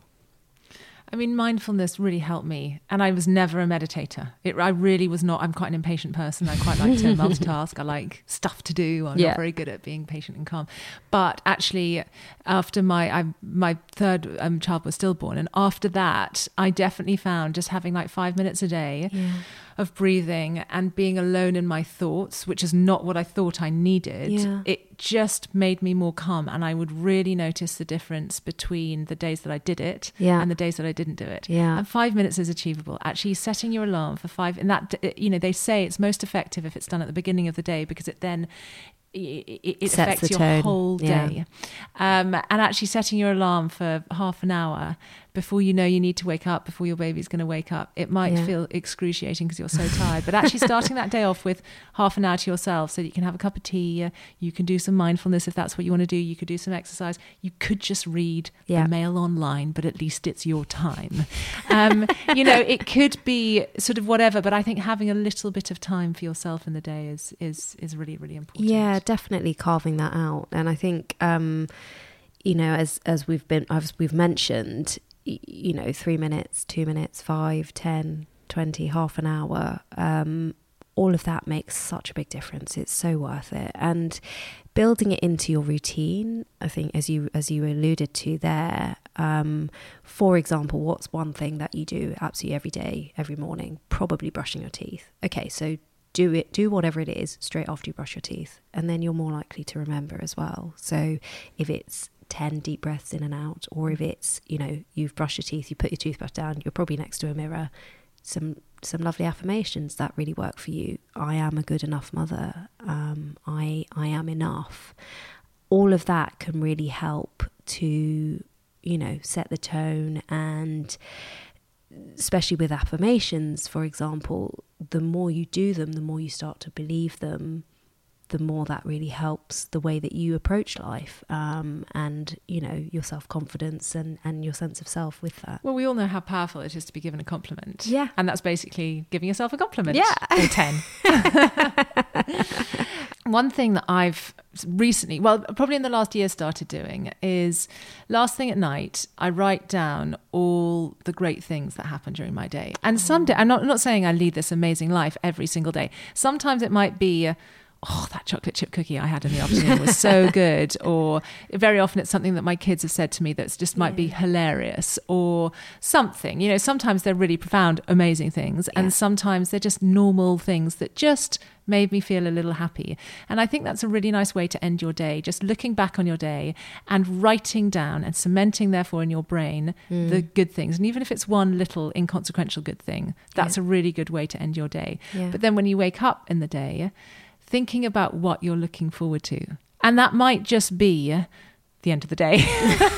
I mean, mindfulness really helped me, and I was never a meditator. It, I really was not. I'm quite an impatient person. I quite like to multitask. I like stuff to do. I'm yeah. not very good at being patient and calm. But actually, after my I, my third um, child was stillborn, and after that, I definitely found just having like five minutes a day yeah. of breathing and being alone in my thoughts, which is not what I thought I needed. Yeah. It just made me more calm, and I would really notice the difference between the days that I did it yeah. and the days that I didn't do it. Yeah. And five minutes is achievable. Actually, setting your alarm for five, and that, you know, they say it's most effective if it's done at the beginning of the day, because it then it, it affects your tone. whole day. Yeah. Um, and actually setting your alarm for half an hour before you know you need to wake up, before your baby's going to wake up, it might yeah. feel excruciating because you're so tired. But actually starting that day off with half an hour to yourself, so that you can have a cup of tea, you can do some mindfulness if that's what you want to do, you could do some exercise, you could just read yeah. the Mail online, but at least it's your time. Um, you know, it could be sort of whatever, but I think having a little bit of time for yourself in the day is is is really, really important. Yeah, definitely carving that out. And I think, um, you know, as as we've been, as we've mentioned, you know, three minutes, two minutes, five, ten, twenty, half an hour, um, all of that makes such a big difference. It's so worth it. And building it into your routine, I think, as you as you alluded to there, um, for example, what's one thing that you do absolutely every day, every morning? Probably brushing your teeth. Okay, so do it, do whatever it is straight after you brush your teeth, and then you're more likely to remember as well. So if it's ten deep breaths in and out, or if it's, you know, you've brushed your teeth, you put your toothbrush down, you're probably next to a mirror, some some lovely affirmations that really work for you. I am a good enough mother. Um, I I am enough. All of that can really help to, you know, set the tone. And especially with affirmations, for example, the more you do them, the more you start to believe them, the more that really helps the way that you approach life, um, and, you know, your self-confidence and, and your sense of self with that. Well, we all know how powerful it is to be given a compliment. Yeah. And that's basically giving yourself a compliment. Yeah. Or ten. One thing that I've recently, well, probably in the last year started doing is last thing at night, I write down all the great things that happen during my day. And some day, I'm not, I'm not saying I lead this amazing life every single day. Sometimes it might be, uh, oh, that chocolate chip cookie I had in the afternoon was so good. Or very often it's something that my kids have said to me that's just might be hilarious, or something. You know, sometimes they're really profound, amazing things. Yeah. And sometimes they're just normal things that just made me feel a little happy. And I think that's a really nice way to end your day, just looking back on your day and writing down and cementing, therefore, in your brain mm. the good things. And even if it's one little inconsequential good thing, that's yeah. a really good way to end your day. Yeah. But then when you wake up in the day, thinking about what you're looking forward to. And that might just be the end of the day.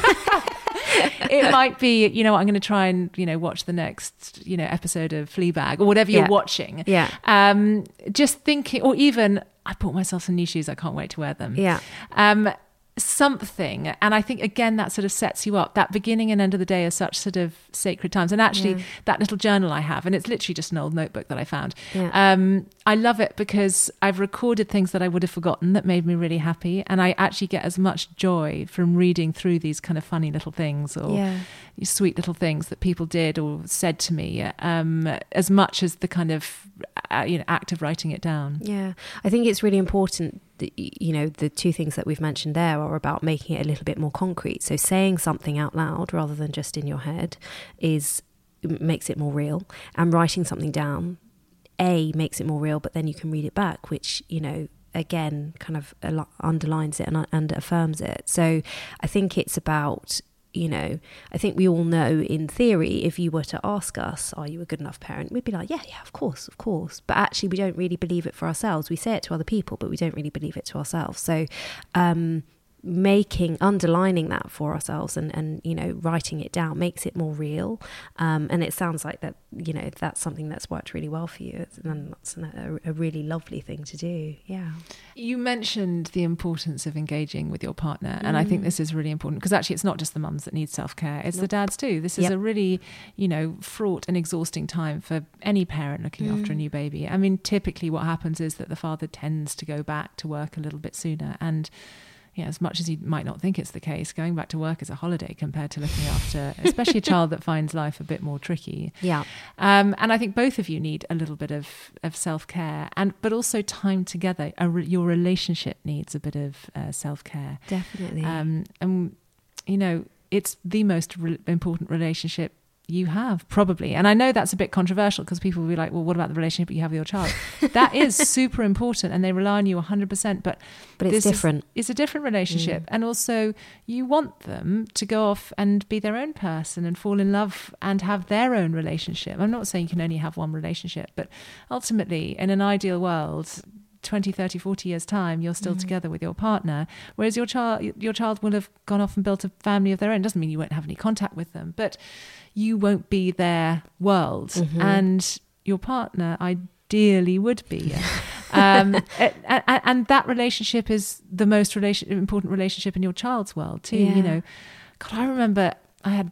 It might be, you know, I'm going to try and, you know, watch the next, you know, episode of Fleabag or whatever you're yeah. watching. Yeah. Um, just thinking, or even, I bought myself some new shoes. I can't wait to wear them. Yeah. Um, something. And I think, again, that sort of sets you up. That beginning and end of the day are such sort of sacred times. And actually, yeah. that little journal I have, and it's literally just an old notebook that I found. Yeah. Um, I love it because I've recorded things that I would have forgotten that made me really happy. And I actually get as much joy from reading through these kind of funny little things or yeah. sweet little things that people did or said to me, um, as much as the kind of, uh, you know, act of writing it down. Yeah. I think it's really important that, you know, the two things that we've mentioned there are about making it a little bit more concrete. So saying something out loud rather than just in your head is makes it more real, and writing something down, A, makes it more real, but then you can read it back, which, you know, again, kind of underlines it and, and affirms it. So I think it's about, you know, I think we all know in theory, if you were to ask us, are you a good enough parent? We'd be like, yeah, yeah, of course, of course. But actually, we don't really believe it for ourselves. We say it to other people, but we don't really believe it to ourselves. So um, making, underlining that for ourselves and, and, you know, writing it down makes it more real. Um, and it sounds like that, you know, that's something that's worked really well for you. And that's a, a really lovely thing to do. Yeah. You mentioned the importance of engaging with your partner. And mm. I think this is really important because actually it's not just the mums that need self-care. It's nope. the dads too. This is yep. a really, you know, fraught and exhausting time for any parent looking mm. after a new baby. I mean, typically what happens is that the father tends to go back to work a little bit sooner. And yeah, as much as you might not think it's the case, going back to work is a holiday compared to looking after, especially a child that finds life a bit more tricky. Yeah. Um, and I think both of you need a little bit of, of self-care, and but also time together. A re- your relationship needs a bit of uh, self-care. Definitely. Um, and, you know, it's the most re- important relationship you have, probably. And I know that's a bit controversial because people will be like, well, what about the relationship you have with your child? That is super important and they rely on you one hundred percent. But, but it's different. Is, it's a different relationship. Mm. And also you want them to go off and be their own person and fall in love and have their own relationship. I'm not saying you can only have one relationship, but ultimately in an ideal world, twenty, thirty, forty years time, you're still mm. together with your partner, whereas your child your child will have gone off and built a family of their own. Doesn't mean you won't have any contact with them, but you won't be their world. Mm-hmm. And your partner ideally would be. um, and, and that relationship is the most relation, important relationship in your child's world too. Yeah. You know, God, I remember I had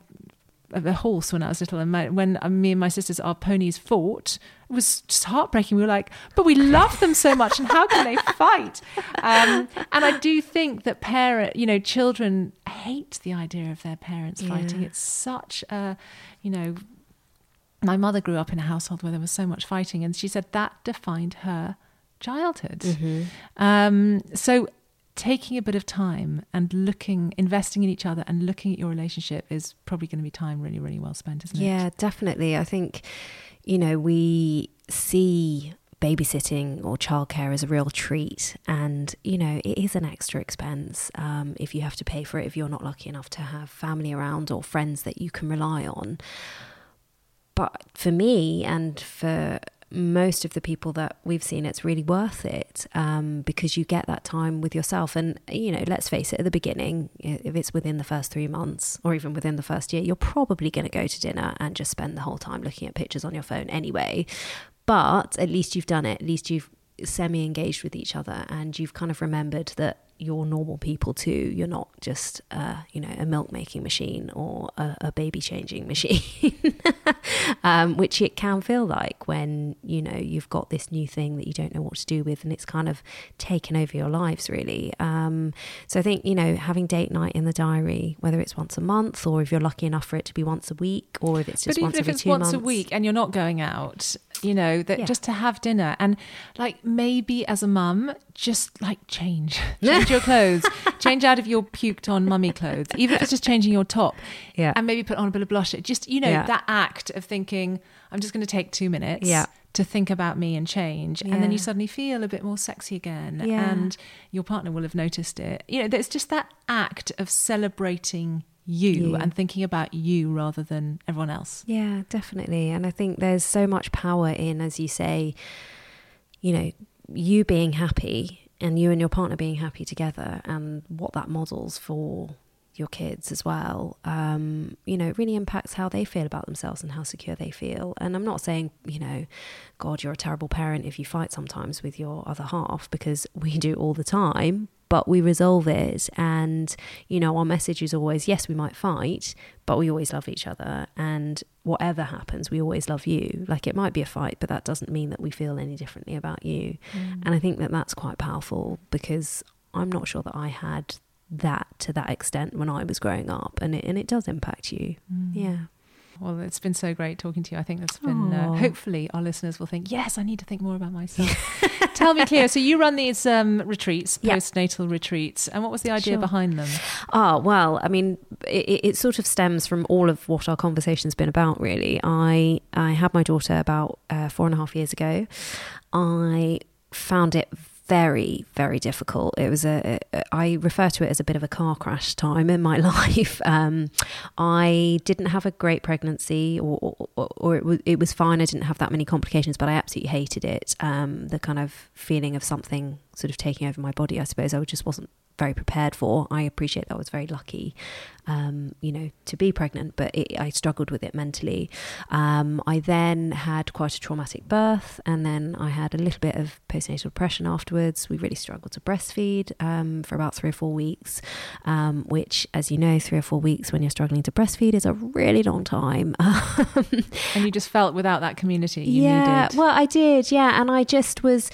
a horse when I was little, and my, when uh, me and my sisters, our ponies fought, it was just heartbreaking. We were like, but we love them so much, and how can they fight? Um, and I do think that parent, you know, children hate the idea of their parents yeah. fighting. It's such a, you know, my mother grew up in a household where there was so much fighting, and she said that defined her childhood. Mm-hmm. Um, so taking a bit of time and looking, investing in each other and looking at your relationship is probably going to be time really, really well spent, isn't it? Yeah, definitely. I think, you know, we see babysitting or childcare is a real treat, and you know it is an extra expense um, if you have to pay for it if you're not lucky enough to have family around or friends that you can rely on. But for me and for most of the people that we've seen, it's really worth it um, because you get that time with yourself. And, you know, let's face it, at the beginning, if it's within the first three months or even within the first year, you're probably going to go to dinner and just spend the whole time looking at pictures on your phone anyway. But at least you've done it. At least you've semi-engaged with each other and you've kind of remembered that you're normal people too. You're not just, uh, you know, a milk making machine or a, a baby changing machine, um, which it can feel like when, you know, you've got this new thing that you don't know what to do with and it's kind of taken over your lives really. Um, so I think, you know, having date night in the diary, whether it's once a month or if you're lucky enough for it to be once a week or if it's just but once even every if it's two once months. a week and you're not going out, you know, that Yeah. just to have dinner and like maybe as a mum, just like change, change your clothes, change out of your puked on mummy clothes, even if it's just changing your top Yeah. and maybe put on a bit of blush. It just, you know, Yeah. that act of thinking, I'm just going to take two minutes Yeah. to think about me and change. Yeah. And then you suddenly feel a bit more sexy again. Yeah. And your partner will have noticed it. You know, there's just that act of celebrating you, You. and thinking about you rather than everyone else. Yeah, definitely. And I think there's so much power in, as you say, you know, you being happy and you and your partner being happy together and what that models for your kids as well. Um, you know, it really impacts how they feel about themselves and how secure they feel. And I'm not saying, you know, God, you're a terrible parent if you fight sometimes with your other half, because we do all the time. But we resolve it, and you know our message is always, yes, we might fight, but we always love each other, and whatever happens we always love you. Like, it might be a fight, but that doesn't mean that we feel any differently about you. mm. And I think that that's quite powerful, because I'm not sure that I had that to that extent when I was growing up, and it, and it does impact you. mm. Yeah. Well, it's been so great talking to you. I think that's been, uh, Aw. hopefully our listeners will think, yes, I need to think more about myself. Tell me, Cleo, so you run these um, retreats, Yeah. postnatal retreats, and what was the idea Sure. behind them? Oh, well, I mean, it, it sort of stems from all of what our conversation's been about, really. I, I had my daughter about uh, four and a half years ago. I found it very, very difficult. It was a, I refer to it as a bit of a car crash time in my life. Um, I didn't have a great pregnancy, or, or, or it was, it was fine. I didn't have that many complications, but I absolutely hated it. Um, the kind of feeling of something sort of taking over my body, I suppose, I just wasn't very prepared for. I appreciate that I was very lucky, um, you know, to be pregnant, but it, I struggled with it mentally. Um, I then had quite a traumatic birth, and then I had a little bit of postnatal depression afterwards. We really struggled to breastfeed um, for about three or four weeks, um, which, as you know, three or four weeks when you're struggling to breastfeed is a really long time. And you just felt without that community you yeah, needed. well, I did, yeah, and I just was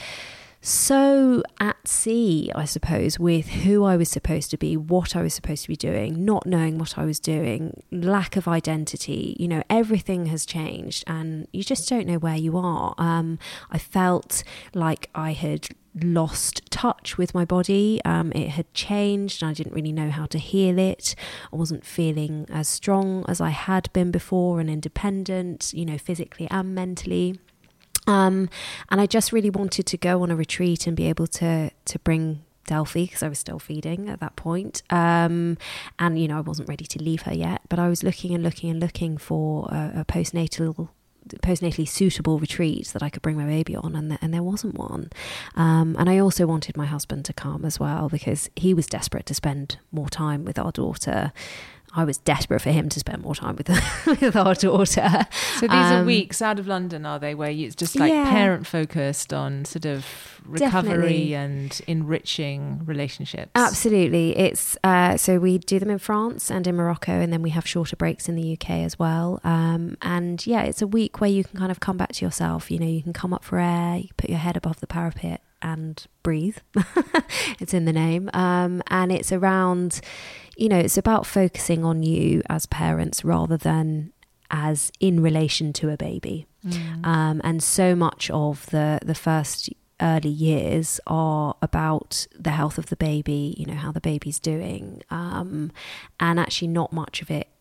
so at sea, I suppose, with who I was supposed to be, what I was supposed to be doing, not knowing what I was doing, lack of identity. You know, everything has changed and you just don't know where you are. Um, I felt like I had lost touch with my body. Um, it had changed and I didn't really know how to heal it. I wasn't feeling as strong as I had been before and independent, you know, physically and mentally. Um, and I just really wanted to go on a retreat and be able to to bring Delphi, because I was still feeding at that point. Um, and, you know, I wasn't ready to leave her yet, but I was looking and looking and looking for a, a postnatal postnatally suitable retreat that I could bring my baby on, and, th- and there wasn't one. Um, and I also wanted my husband to come as well, because he was desperate to spend more time with our daughter. I was desperate for him to spend more time with, with our daughter. So these um, are weeks out of London, are they, where you, it's just like yeah. parent focused on sort of recovery Definitely. and enriching relationships? Absolutely. It's uh, so we do them in France and in Morocco, and then we have shorter breaks in the U K as well. Um, and yeah, it's a week where you can kind of come back to yourself. You know, you can come up for air, you put your head above the parapet and breathe. It's in the name. Um, and it's around, you know, it's about focusing on you as parents rather than as in relation to a baby. Mm. Um, and so much of the, the first early years are about the health of the baby, you know, how the baby's doing. Um, and actually not much of it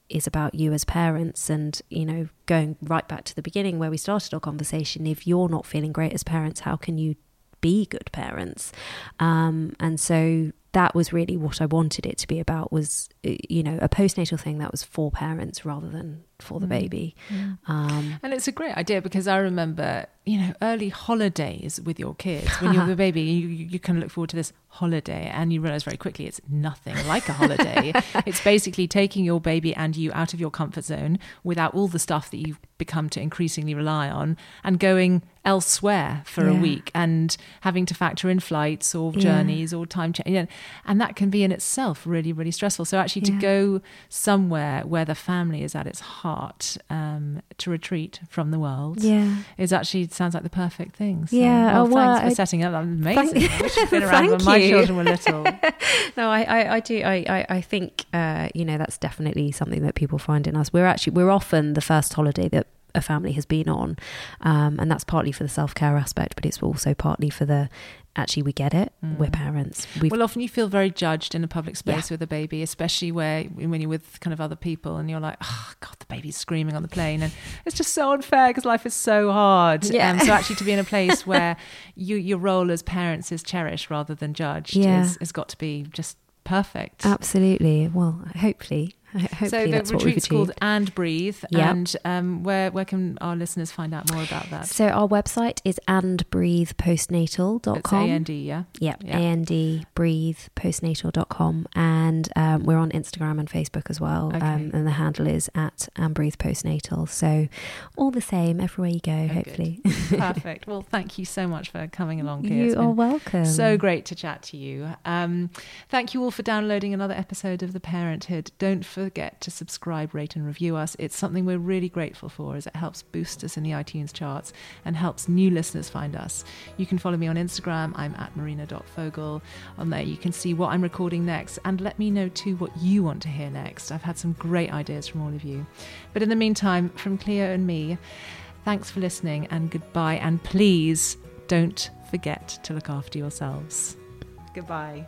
is about you as parents. And, you know, going right back to the beginning where we started our conversation, if you're not feeling great as parents, how can you be good parents? Um, and so that was really what I wanted it to be about, was, you know, a postnatal thing that was for parents rather than for the baby. Mm. Um, and it's a great idea, because I remember, you know, early holidays with your kids. When you're a baby, you, you can look forward to this holiday, and you realize very quickly it's nothing like a holiday. It's basically taking your baby and you out of your comfort zone without all the stuff that you've become to increasingly rely on, and going elsewhere for yeah. a week, and having to factor in flights or journeys yeah. or time change. You know, and that can be in itself really, really stressful. So actually to yeah. go somewhere where the family is at its heart, um, to retreat from the world, yeah. is actually, it sounds like the perfect thing. So, yeah. well, oh, well, thanks for I, setting up. That's amazing. Thank, I wish you'd been around when my you. children were little. No, I, I, I do. I, I, I think, uh, you know, that's definitely something that people find in us. We're actually, we're often the first holiday that a family has been on, um, and that's partly for the self-care aspect, but it's also partly for the, actually we get it, mm. we're parents. We've, well, often you feel very judged in a public space yeah. with a baby, especially where when you're with kind of other people and you're like, oh God, the baby's screaming on the plane, and it's just so unfair because life is so hard. Yeah. Um, so actually to be in a place where you, your role as parents is cherished rather than judged yeah. is, has got to be just perfect. Absolutely. Well, hopefully. Hopefully so the that's retreat's what called And Breathe, yep. and um, where where can our listeners find out more about that? So our website is and breathe postnatal dot com. It's A N D, yeah? Yep, yeah. A N D breathe postnatal dot com, and um, we're on Instagram and Facebook as well, okay. um, and the handle is at And Breathe Postnatal. So all the same, everywhere you go, oh, hopefully. Perfect. Well, thank you so much for coming along here. You are welcome. So great to chat to you. Um, thank you all for downloading another episode of The Parenthood. Don't forget to subscribe, rate and review us. It's something we're really grateful for, as it helps boost us in the iTunes charts and helps new listeners find us. You can follow me on Instagram. I'm at marina dot fogel. On there you can see what I'm recording next, and let me know too what you want to hear next. I've had some great ideas from all of you. But in the meantime, from Cleo and me, thanks for listening and goodbye, and please don't forget to look after yourselves. Goodbye.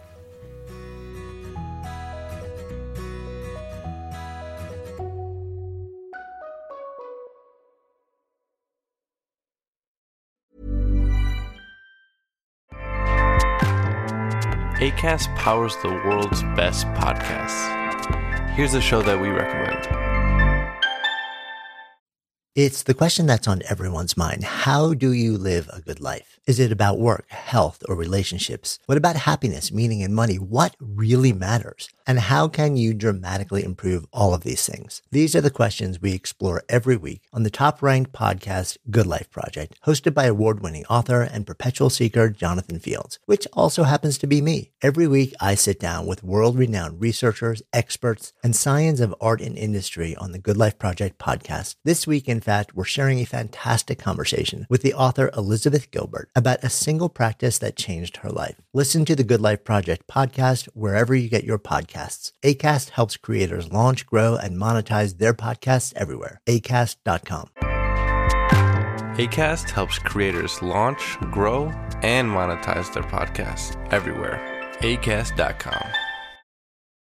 Acast powers the world's best podcasts. Here's a show that we recommend. It's the question that's on everyone's mind. How do you live a good life? Is it about work, health, or relationships? What about happiness, meaning, and money? What really matters? And how can you dramatically improve all of these things? These are the questions we explore every week on the top-ranked podcast, Good Life Project, hosted by award-winning author and perpetual seeker Jonathan Fields, which also happens to be me. Every week, I sit down with world-renowned researchers, experts, and scions of art and industry on the Good Life Project podcast. This week, in fact, we're sharing a fantastic conversation with the author Elizabeth Gilbert about a single practice that changed her life. Listen to the Good Life Project podcast wherever you get your podcasts. Acast helps creators launch, grow, and monetize their podcasts everywhere. acast dot com. Acast helps creators launch, grow, and monetize their podcasts everywhere. acast dot com.